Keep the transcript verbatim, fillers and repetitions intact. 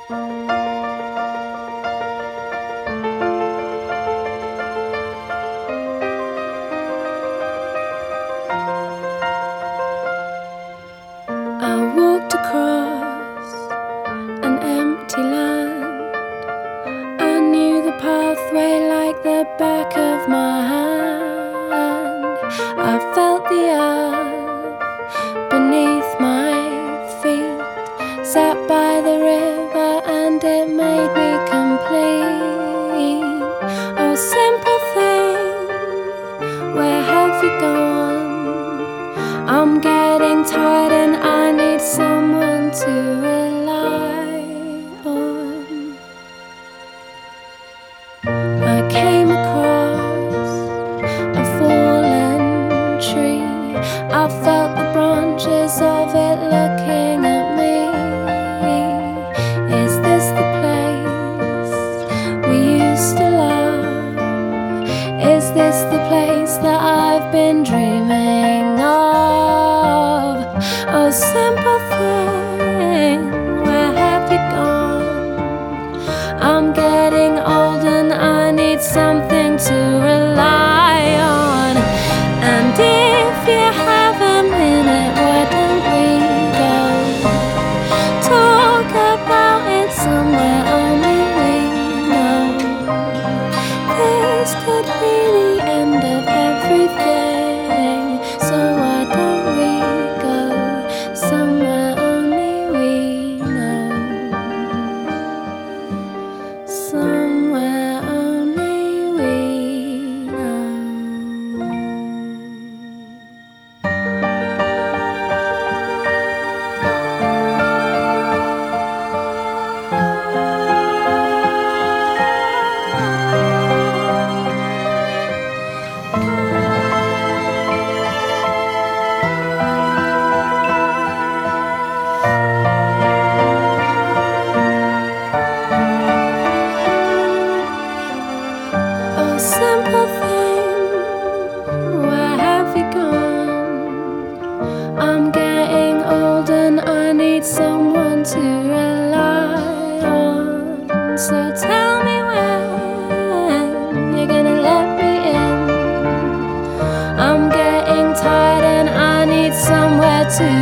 I walked across an empty land. I knew the pathway like the back of my hand. I felt the earth beneath my feet, sat by the river and it made me complete. Oh, simple thing, where have you gone? I'm getting tired and I need someone to rely on. I came across a fallen tree. I felt the branches of it looking at me. Is this the place we used to love? Is this the place that I've been dreaming of? Oh, simple thing, where have you gone? I'm getting old and I need something to rely on. And if you have a minute, why don't we go talk about it somewhere only we know? This could be the end of everything, so why don't we go somewhere only we know? Somewhere only we know. Oh, simple thing, where have you gone? I'm getting old and I need someone to rely on. So tell me when you're gonna let me in. I'm getting tired and I need somewhere to